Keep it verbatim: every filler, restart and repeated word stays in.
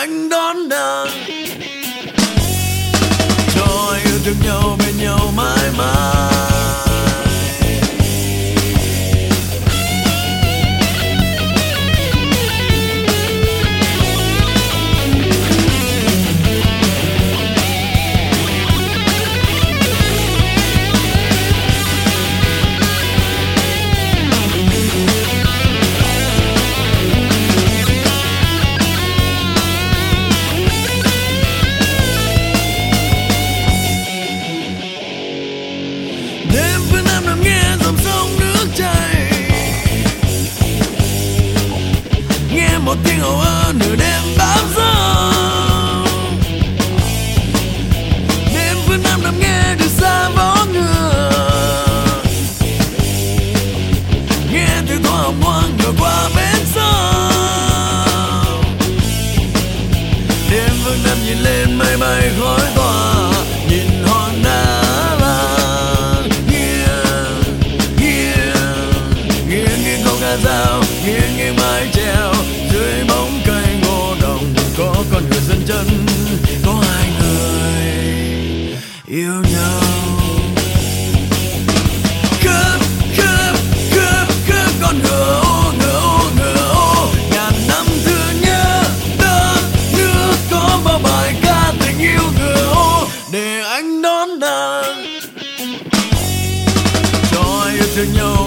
anh đón nàng, cho yêu thương nhau bên nhau mãi mãi. Đêm phương Nam nằm nghe dòng sông nước chảy, nghe một tiếng ồ ơ nửa đêm bão giông. Đêm phương Nam nằm nghe từ xa vó ngựa, nghe tiếng gió hồng hoang ngược qua bến sông. Đêm phương Nam nhìn lên mây bay khói tỏa, nhìn hòn đá dao nghiêng nghiêng mái treo dưới bóng cây ngô đồng. Có con người dân chân, có hai người yêu nhau. Cướp cướp cướp cướp con ngựa ô ngựa ô ngựa ô, ngàn năm thương nhớ đất nước. Có bao bài ca tình yêu ngựa ô để anh đón nàng, cho yêu thương nhau